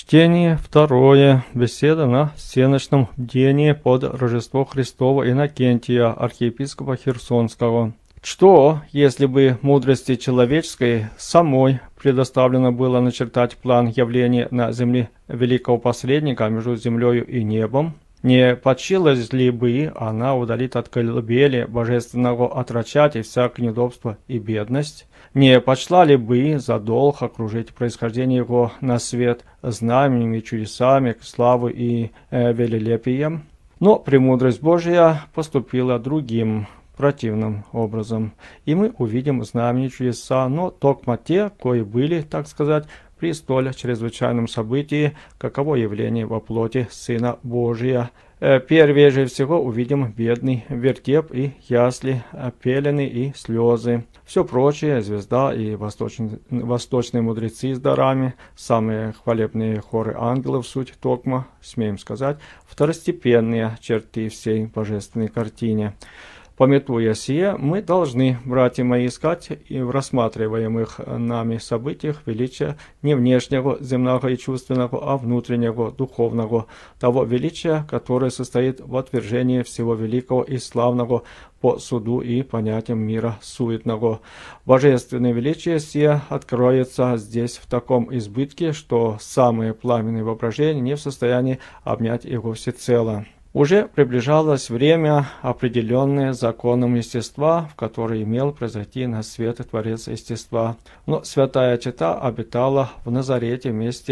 Чтение второе. Беседа на всеночном бдении под Рождество Христово Иннокентия, архиепископа Херсонского. Что, если бы мудрости человеческой самой предоставлено было начертать план явления на земле великого посредника между землею и небом? Не подчилась ли бы она удалить от колыбели божественного отрочать и всякое неудобство и бедность? Не почла ли бы за долг окружить происхождение его на свет знаменями, чудесами, славой и велелепием? Но премудрость Божия поступила другим, противным образом, и мы увидим знамения чудеса, но токмо те, кои были, так сказать, при столь чрезвычайном событии, каково явление во плоти Сына Божия. Первее же всего увидим бедный вертеп и ясли, пелены и слезы. Все прочее, звезда и восточные мудрецы с дарами, самые хвалебные хоры ангелов, суть токмо, смеем сказать, второстепенные черты всей божественной картине. Памятуя сие, мы должны, братья мои, искать и в рассматриваемых нами событиях величия не внешнего, земного и чувственного, а внутреннего, духовного, того величия, которое состоит в отвержении всего великого и славного по суду и понятиям мира суетного. Божественное величие сие откроется здесь в таком избытке, что самые пламенные воображения не в состоянии обнять его всецело. Уже приближалось время, определенное законом естества, в которое имел произойти на свет Творец естества. Но святая чета обитала в Назарете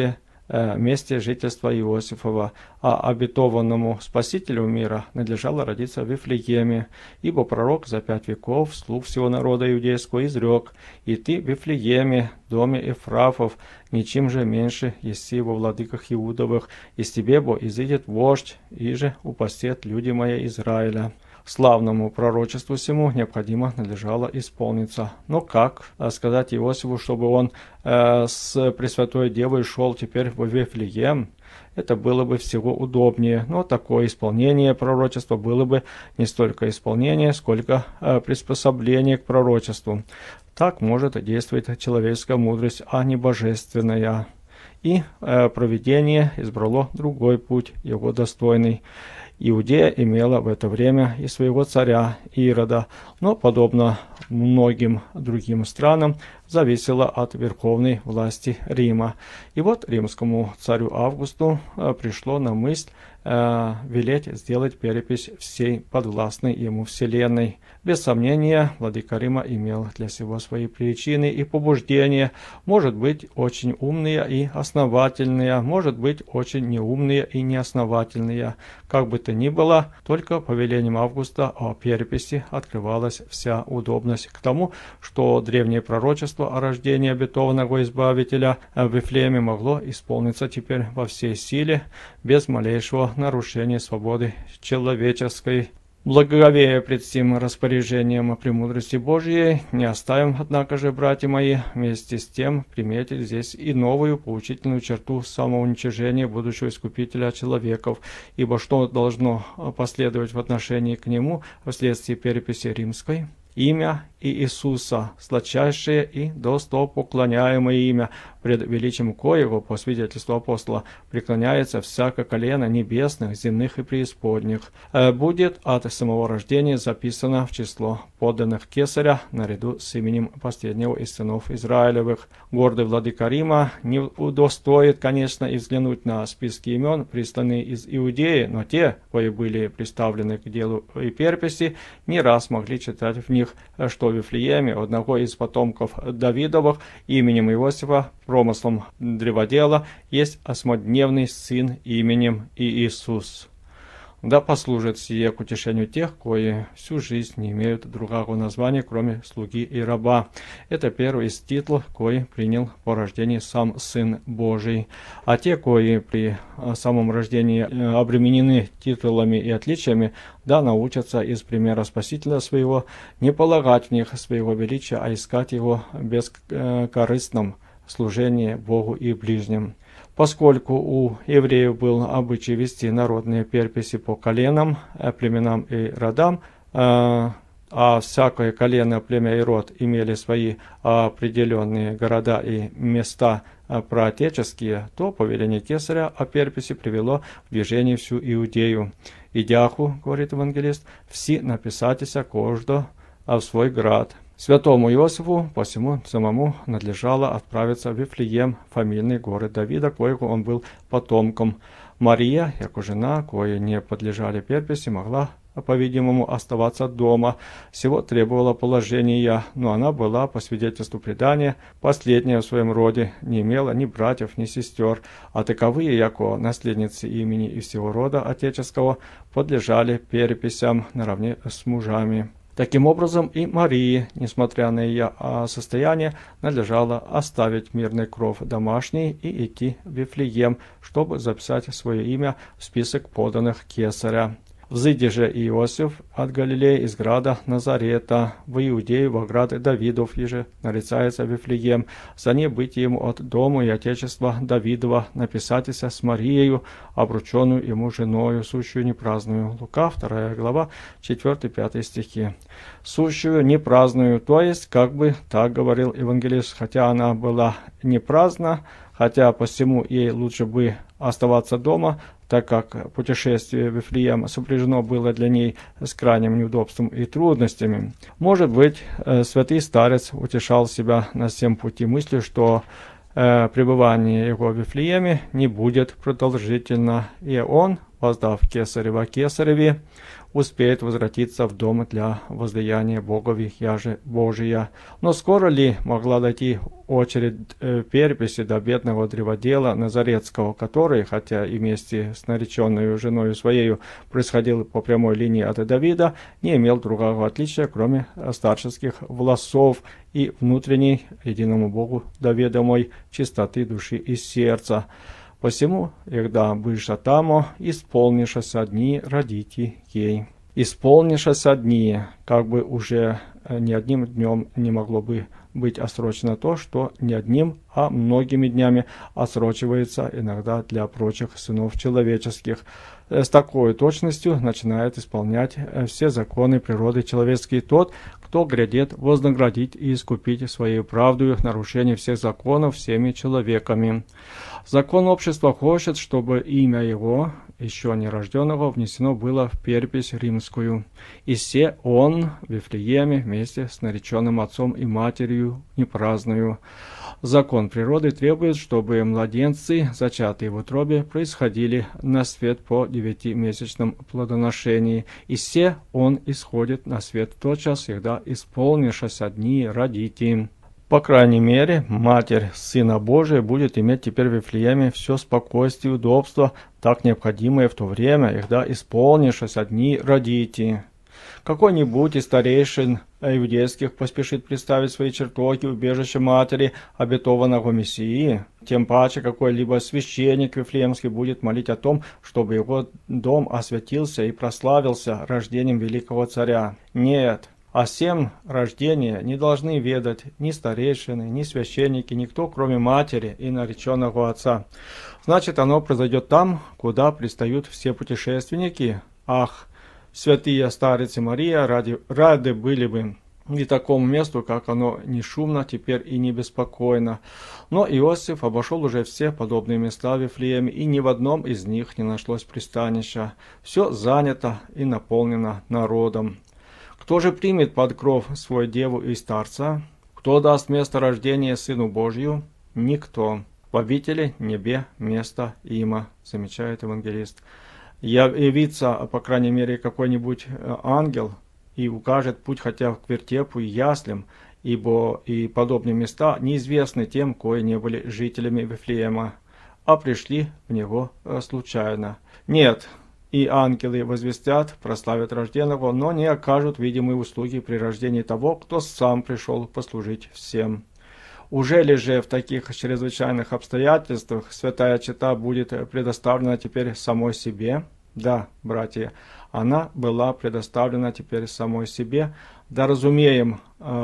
месте жительства Иосифова, а обетованному Спасителю мира надлежало родиться в Вифлееме, ибо пророк за 5 веков вслух всего народа иудейского изрек: «И ты, Вифлееме, доме Ефрафов, ничем же меньше еси во владыках Иудовых, из тебе бо изыдет вождь, и же упасет люди мои Израиля». Славному пророчеству сему необходимо надлежало исполниться. Но как сказать Иосифу, чтобы он с Пресвятой Девой шел теперь в Вифлеем? Это было бы всего удобнее, но такое исполнение пророчества было бы не столько исполнение, сколько приспособление к пророчеству. Так может действовать человеческая мудрость, а не божественная. И провидение избрало другой путь, его достойный. Иудея имела в это время и своего царя Ирода, но, подобно многим другим странам, зависела от верховной власти Рима. И вот римскому царю Августу пришло на мысль велеть сделать перепись всей подвластной ему вселенной. Без сомнения, владыка Рима имел для сего свои причины и побуждения, может быть, очень умные и основательные, может быть, очень неумные и неосновательные. Как бы то ни было, только повелением Августа о переписи открывалась вся удобность к тому, что древнее пророчество о рождении обетованного Избавителя в Вифлееме могло исполниться теперь во всей силе, без малейшего нарушения свободы человеческой. Благоговея пред сим распоряжением о премудрости Божией, не оставим, однако же, братья мои, вместе с тем приметить здесь и новую поучительную черту самоуничижения будущего Искупителя человеков, ибо что должно последовать в отношении к нему вследствие переписи римской? Имя Иисуса, сладчайшее и достопоклоняемое имя, пред величием коего, по свидетельству апостола, преклоняется всякое колено небесных, земных и преисподних, будет от самого рождения записано в число подданных Кесаря наряду с именем последнего из сынов Израилевых. Гордый владыка Рима не удостоит, конечно, и взглянуть на списки имен, присланные из Иудеи, но те, кои были представлены к делу и переписи, не раз могли читать в них, что в Вифлееме одного из потомков Давидовых именем Иосифа, промыслом древодела, есть осьмодневный сын именем Иисус. Да послужит сие к утешению тех, кои всю жизнь не имеют другого названия, кроме слуги и раба. Это первый из титлов, кои принял по рождении сам Сын Божий. А те, кои при самом рождении обременены титулами и отличиями, да научатся из примера Спасителя своего не полагать в них своего величия, а искать его бескорыстном служении Богу и ближним. Поскольку у евреев был обычай вести народные переписи по коленам, племенам и родам, а всякое колено, племя и род имели свои определенные города и места проотеческие, то повеление кесаря о переписи привело в движение всю Иудею. «Идяху, — говорит евангелист, — все написатися кождо в свой град». Святому Иосифу посему самому надлежало отправиться в Вифлеем, фамильный город Давида, коего он был потомком. Мария, яко жена, кое не подлежали переписи, могла, по-видимому, оставаться дома. Всего требовало положения, но она была, по свидетельству предания, последняя в своем роде, не имела ни братьев, ни сестер, а таковые, яко наследницы имени и всего рода отеческого, подлежали переписям наравне с мужами. Таким образом, и Марии, несмотря на ее состояние, надлежало оставить мирный кров домашний и идти в Вифлеем, чтобы записать свое имя в список поданных кесаря. Взыди же Иосиф от Галилеи из града Назарета в Иудею во град Давидов, еже нарицается Вифлеем, за не быть ему от дому и отечества Давидова, написатися с Мариею, обрученную ему женою, сущую непраздную. Лука, 2 глава, 4-5 стихи. Сущую непраздную, то есть, как бы так говорил евангелист, хотя она была не праздна, хотя посему ей лучше бы оставаться дома, так как путешествие в Вифлеем сопряжено было для ней с крайним неудобством и трудностями. Может быть, святый старец утешал себя на всем пути мыслью, что пребывание его в Вифлееме не будет продолжительно, и он, воздав кесарева кесареве, успеет возвратиться в дом для воздаяния Богови, яже Божия. Но скоро ли могла дойти очередь переписи до бедного древодела Назаретского, который, хотя и вместе с нареченной женой своей происходил по прямой линии от Давида, не имел другого отличия, кроме старческих волосов и внутренней, единому Богу доведомой чистоты души и сердца. Посему, егда быша тамо, исполнишася дни родите ей. Исполнишася дни, как бы уже ни одним днем не могло бы быть отсрочено то, что не одним, а многими днями отсрочивается иногда для прочих сынов человеческих. С такой точностью начинает исполнять все законы природы человеческой тот, кто грядет вознаградить и искупить своей правдою нарушение всех законов всеми человеками. Закон общества хочет, чтобы имя его, еще нерожденного, внесено было в перепись римскую. И се он в Вифлееме вместе с нареченным отцом и матерью непраздную. Закон природы требует, чтобы младенцы, зачатые в утробе, происходили на свет по 9-месячном плодоношении. И се он исходит на свет в тот час, когда исполнишься дни родите. По крайней мере, Матерь Сына Божия будет иметь теперь в Вифлееме все спокойствие и удобство, так необходимое в то время, когда исполнишься дни родите. Какой-нибудь из старейшин иудейских поспешит представить свои чертоги убежища матери обетованного Мессии, тем паче какой-либо священник вифлеемский будет молить о том, чтобы его дом освятился и прославился рождением великого царя. Нет. О сем рождении не должны ведать ни старейшины, ни священники, никто, кроме матери и нареченного отца. Значит, оно произойдет там, куда пристают все путешественники. Ах, святые старицы Мария, рады были бы и такому месту, как оно не шумно теперь и не беспокойно. Но Иосиф обошел уже все подобные места в Вифлееме, и ни в одном из них не нашлось пристанища. Все занято и наполнено народом. Кто же примет под кров свою деву и старца? Кто даст место рождения Сыну Божию? Никто. В обители небе место има, замечает евангелист. Явится, по крайней мере, какой-нибудь ангел и укажет путь хотя к вертепу и яслям, ибо и подобные места неизвестны тем, кои не были жителями Вифлеема, а пришли в него случайно. Нет. И ангелы возвестят, прославят рожденного, но не окажут видимые услуги при рождении того, кто сам пришел послужить всем. Ужели же в таких чрезвычайных обстоятельствах святая чета будет предоставлена теперь самой себе? Да, братья, она была предоставлена теперь самой себе. Да разумеем,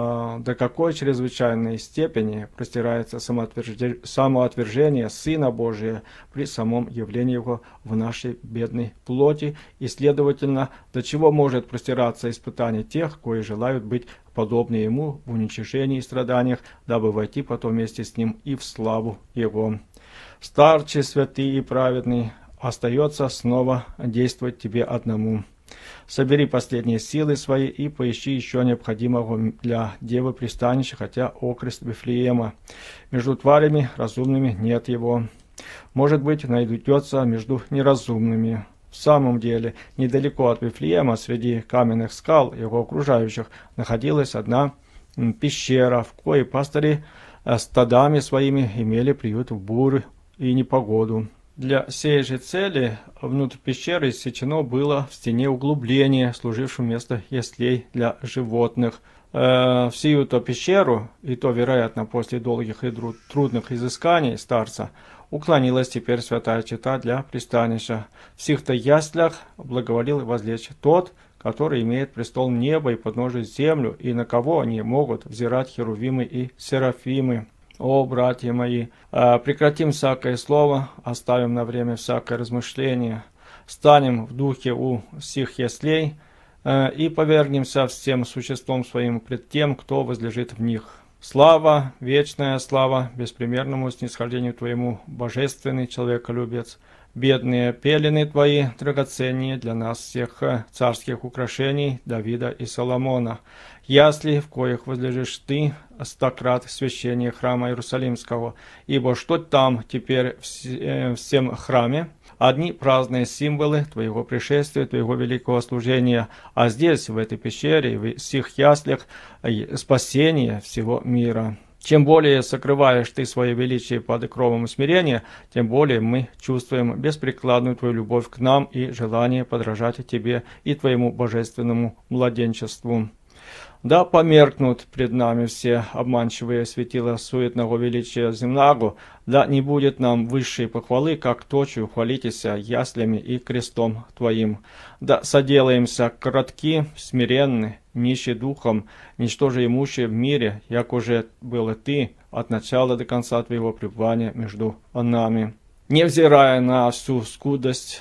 до какой чрезвычайной степени простирается самоотвержение Сына Божия при самом явлении Его в нашей бедной плоти, и, следовательно, до чего может простираться испытание тех, кои желают быть подобны Ему в уничижении и страданиях, дабы войти потом вместе с Ним и в славу Его. Старче, святый и праведный, остается снова действовать тебе одному. Собери последние силы свои и поищи еще необходимого для девы пристанища, хотя окрест Вифлеема. Между тварями разумными нет его. Может быть, найдется между неразумными. В самом деле, недалеко от Вифлеема, среди каменных скал, его окружающих, находилась одна пещера, в коей пастыри стадами своими имели приют в бурю и непогоду. Для сей же цели внутрь пещеры иссечено было в стене углубление, служившее вместо яслей для животных. В сию-то пещеру, и то, вероятно, после долгих и трудных изысканий старца, уклонилась теперь святая чета для пристанища. В сих-то яслях благоволил возлечь тот, который имеет престол неба и подножие землю, и на кого они могут взирать херувимы и серафимы. О, братья мои, прекратим всякое слово, оставим на время всякое размышление, станем в духе у сих яслей и повергнемся всем существом своим пред тем, кто возлежит в них. Слава, вечная слава, беспримерному снисхождению Твоему, божественный человеколюбец, бедные пелены Твои, драгоценнее для нас всех царских украшений Давида и Соломона, ясли, в коих возлежишь Ты, стократ священия храма Иерусалимского, ибо что там теперь в всем храме? Одни праздные символы Твоего пришествия, Твоего великого служения, а здесь, в этой пещере, в сих яслях, спасение всего мира. Чем более сокрываешь Ты свое величие под окровом смирения, тем более мы чувствуем беспрекладную Твою любовь к нам и желание подражать Тебе и Твоему божественному младенчеству. Да померкнут пред нами все обманчивые светила суетного величия земного, да не будет нам высшей похвалы, как точью хвалитеся яслями и крестом Твоим. Да соделаемся кротки, смиренны, нищи духом, ничтоже имущие в мире, як уже было Ты от начала до конца Твоего пребывания между нами. Невзирая на всю скудность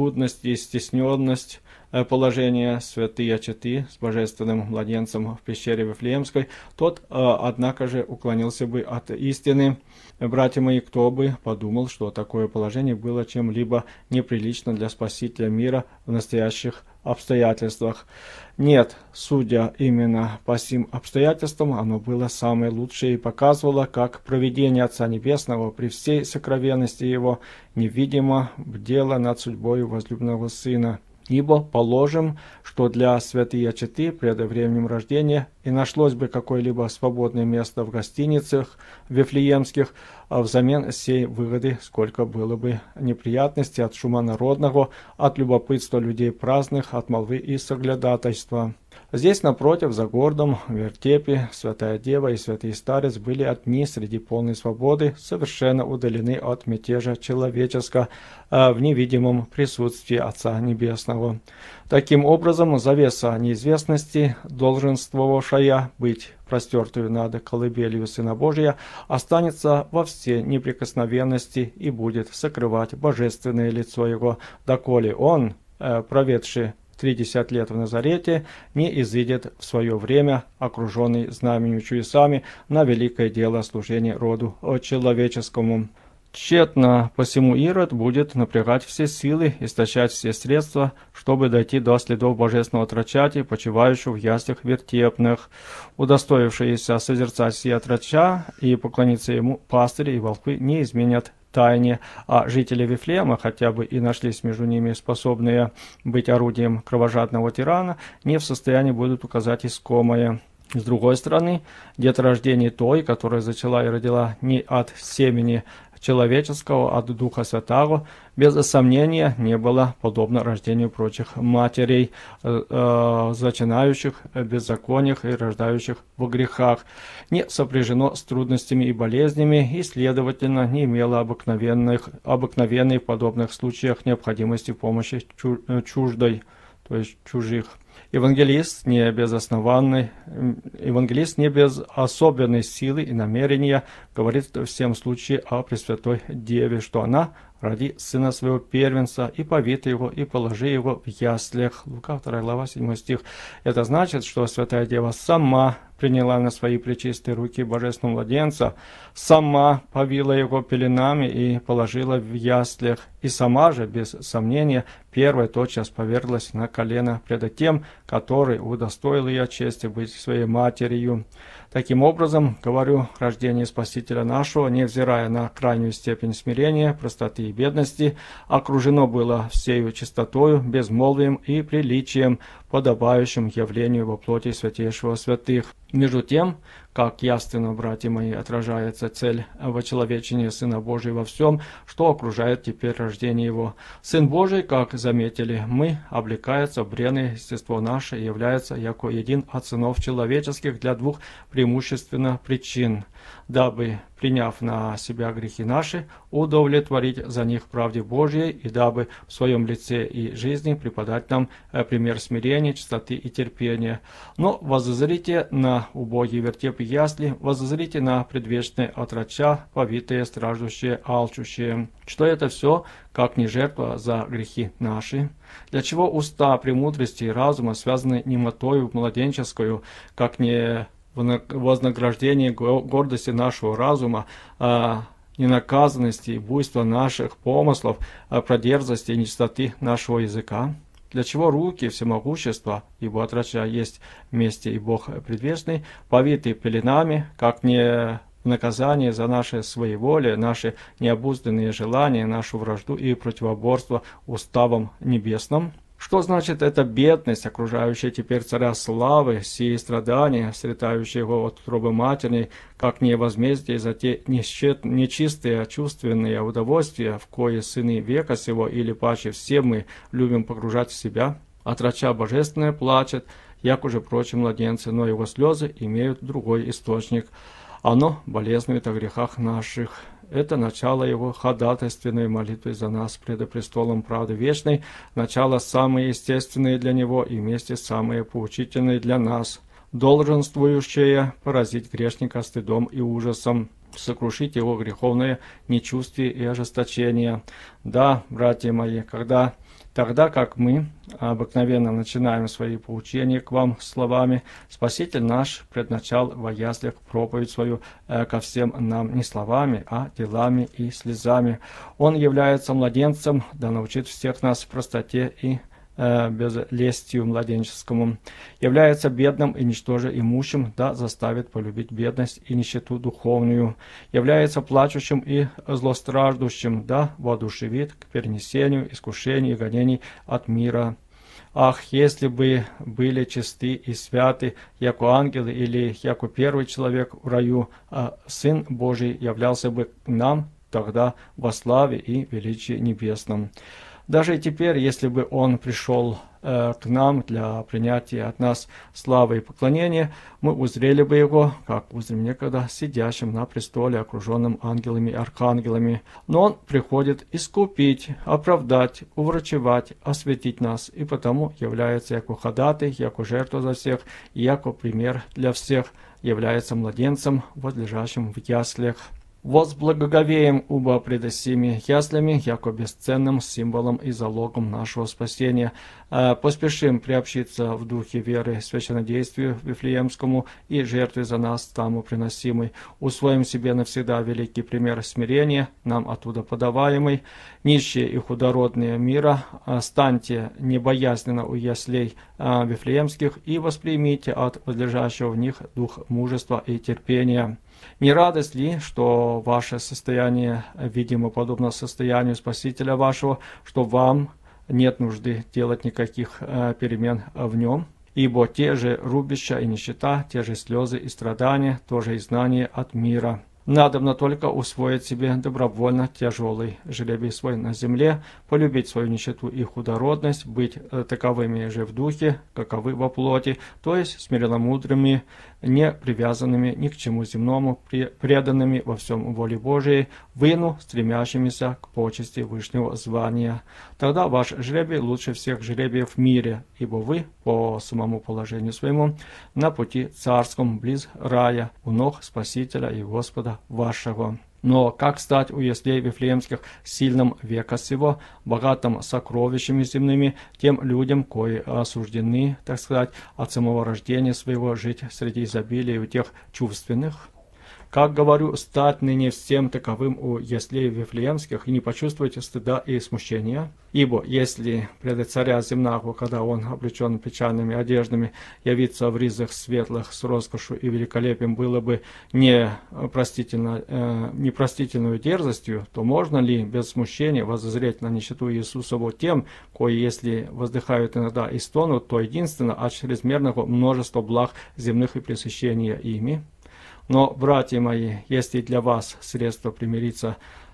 и стесненность положения святые четы с божественным младенцем в пещере Вифлеемской, тот, однако же, уклонился бы от истины. Братья мои, кто бы подумал, что такое положение было чем-либо неприлично для Спасителя мира в настоящих обстоятельствах. Нет, судя именно по сим обстоятельствам, оно было самое лучшее и показывало, как провидение Отца Небесного при всей сокровенности Его невидимо бдело над судьбой возлюбленного Сына. Ибо положим, что для святые четы пред временем рождения и нашлось бы какое-либо свободное место в гостиницах вифлеемских, а взамен сей выгоды сколько было бы неприятностей от шума народного, от любопытства людей праздных, от молвы и соглядатайства. Здесь, напротив, за городом, в вертепе, святая дева и святый старец были одни среди полной свободы, совершенно удалены от мятежа человеческого в невидимом присутствии Отца Небесного. Таким образом, завеса неизвестности, долженствовавшая быть простертую над колыбелью Сына Божия, останется во всей неприкосновенности и будет сокрывать божественное лицо Его, доколе Он, проведший 30 лет в Назарете, не изыдет в свое время, окруженный знаменью чудесами, на великое дело служения роду человеческому. Тщетно посему Ирод будет напрягать все силы, истощать все средства, чтобы дойти до следов божественного трачати, почивающего в яслях вертепных. Удостоившиеся созерцать сия трача и поклониться ему пастыри и волхвы не изменят тайне, а жители Вифлеема, хотя бы и нашлись между ними способные быть орудием кровожадного тирана, не в состоянии будут указать искомое. С другой стороны, деторождение той, которая зачала и родила не от семени человеческого от Духа Святаго, без сомнения, не было подобно рождению прочих матерей, зачинающих в беззакониях и рождающих в грехах, не сопряжено с трудностями и болезнями, и, следовательно, не имело обыкновенной в подобных случаях необходимости помощи чуждой, то есть чужих. Евангелист не без особенной силы и намерения говорит в всем случае о Пресвятой Деве, что она роди сына своего первенца, и повитай его, и положи его в яслях. Лука 2 глава 7 стих. Это значит, что Святая Дева сама приняла на свои пречистые руки божественного младенца, сама повила его пеленами и положила в яслях, и сама же, без сомнения, первой тотчас поверглась на колено пред тем, который удостоил ее чести быть своей матерью. Таким образом, говорю, рождение Спасителя нашего, невзирая на крайнюю степень смирения, простоты и бедности, окружено было всею чистотою, безмолвием и приличием, подобающим явлению во плоти святейшего святых. Между тем, как явственно, братья мои, отражается цель вочеловечения Сына Божия во всем, что окружает теперь рождение Его. Сын Божий, как заметили мы, облекается в бренное естество наше и является яко един от сынов человеческих для двух преимущественно причин, дабы, приняв на себя грехи наши, удовлетворить за них правде Божьей, и дабы в своем лице и жизни преподать нам пример смирения, чистоты и терпения. Но воззрите на убогие вертепы ясли, воззрите на предвечные отроча, повитые, страждущие, алчущие. Что это все, как не жертва за грехи наши? Для чего уста премудрости и разума связаны немотою младенческую, как не вознаграждение гордости нашего разума, ненаказанности и буйства наших помыслов, про дерзости и нечистоты нашего языка? Для чего руки всемогущества, ибо отроча есть вместе и Бог предвечный, повиты пеленами, как не в наказание за наше своеволие, наши необузданные желания, нашу вражду и противоборство уставам небесным? Что значит эта бедность, окружающая теперь царя славы, сии страдания, сретающие его от утробы матерной, как не возмездие за те нечистые чувственные удовольствия, в кое сыны века сего, или паче все мы любим погружать в себя? Отроча божественное плачет, як уже прочие младенцы, но его слезы имеют другой источник. Оно болезнует о грехах наших. Это начало его ходатайственной молитвы за нас пред престолом правды вечной, начало самое естественное для него и вместе самое поучительное для нас, долженствующее поразить грешника стыдом и ужасом, сокрушить его греховное нечувствие и ожесточение. Да, братья мои, тогда как мы обыкновенно начинаем свои поучения к вам словами, Спаситель наш предначал во яслях проповедь свою ко всем нам не словами, а делами и слезами. Он является младенцем, да научит всех нас в простоте и безлестию младенческому, является бедным и ничтоже имущим, да заставит полюбить бедность и нищету духовную, является плачущим и злостраждущим, да воодушевит к перенесению искушений и гонений от мира. Ах, если бы были чисты и святы, яко ангелы или яко первый человек в раю, Сын Божий являлся бы нам тогда во славе и величии небесном. Даже и теперь, если бы Он пришел к нам для принятия от нас славы и поклонения, мы узрели бы Его, как узрим некогда, сидящим на престоле, окруженным ангелами и архангелами. Но Он приходит искупить, оправдать, уврачевать, осветить нас, и потому является яко ходатай, яко жертва за всех, и яко пример для всех, является младенцем, возлежащим в яслях. Возблагоговеем убо пред сими яслями, яко бесценным символом и залогом нашего спасения. Поспешим приобщиться в духе веры священнодействию Вифлеемскому и жертве за нас таму приносимой. Усвоим себе навсегда великий пример смирения, нам оттуда подаваемый. Нищие и худородные мира, станьте небоязненно у яслей Вифлеемских и воспримите от возлежащего в них дух мужества и терпения. Не радость ли, что ваше состояние, видимо, подобно состоянию Спасителя вашего, что вам нет нужды делать никаких перемен в нем? Ибо те же рубища и нищета, те же слезы и страдания, тоже изгнание от мира. Надобно только усвоить себе добровольно тяжелый жребий свой на земле, полюбить свою нищету и худородность, быть таковыми же в духе, каковы во плоти, то есть смиренно-мудрыми, не привязанными ни к чему земному, преданными во всем воле Божией, выну, стремящимися к почести вышнего звания. Тогда ваш жребий лучше всех жребиев в мире, ибо вы, по самому положению своему, на пути царском, близ рая, у ног Спасителя и Господа вашего. Но как стать у яслей вифлеемских сильным века сего, богатым сокровищами земными, тем людям, кои осуждены, так сказать, от самого рождения своего жить среди изобилия у тех чувственных? Как говорю, стать ныне всем таковым у яслей вифлеемских и не почувствуйте стыда и смущения? Ибо если пред царя земного, когда он облечен печальными одеждами, явиться в ризах светлых с роскошью и великолепием было бы непростительную дерзостью, то можно ли без смущения воззреть на нищету Иисусову тем, кои, если воздыхают иногда и стонут, то единственно от чрезмерного множества благ земных и пресыщения ими? Но, братья мои, если для вас средство примириться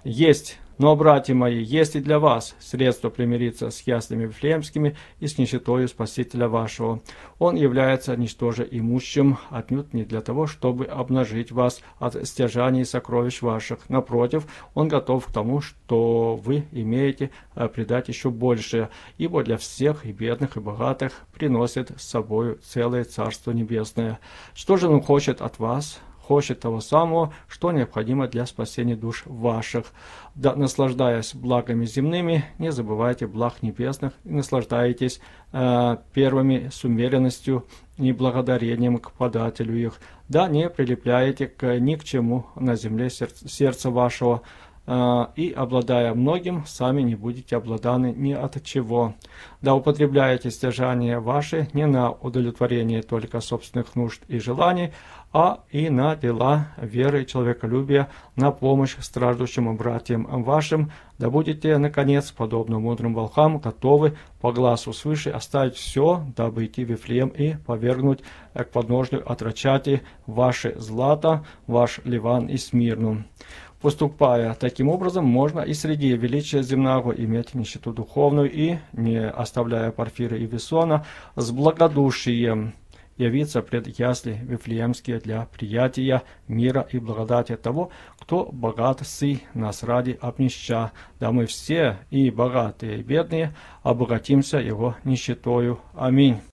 с яслями вифлеемскими и с нищетою Спасителя вашего. Он является ничтоже имущим, отнюдь не для того, чтобы обнажить вас от стяжаний и сокровищ ваших. Напротив, он готов к тому, что вы имеете, придать еще большее, ибо для всех, и бедных, и богатых, приносит с собою целое Царство Небесное. Что же он хочет от вас? Хочет того самого, что необходимо для спасения душ ваших. Да, наслаждаясь благами земными, не забывайте благ небесных и наслаждайтесь первыми с умеренностью и благодарением к подателю их. Да, не прилепляйте ни к чему на земле сердца вашего, и, обладая многим, сами не будете обладаны ни от чего. Да употребляете стяжания ваши не на удовлетворение только собственных нужд и желаний, а и на дела веры и человеколюбия, на помощь страждущим братьям вашим, да будете, наконец, подобно мудрым волхам, готовы по глазу свыше оставить все, дабы идти в Вифлеем и повергнуть к подножию отрочати ваше злато, ваш Ливан и Смирну. Поступая таким образом, можно и среди величия земного иметь нищету духовную и, не оставляя Порфира и Весона, с благодушием явиться пред ясли вифлеемские для приятия мира и благодати того, кто богат сый нас ради обнища, да мы все, и богатые, и бедные, обогатимся его нищетою. Аминь.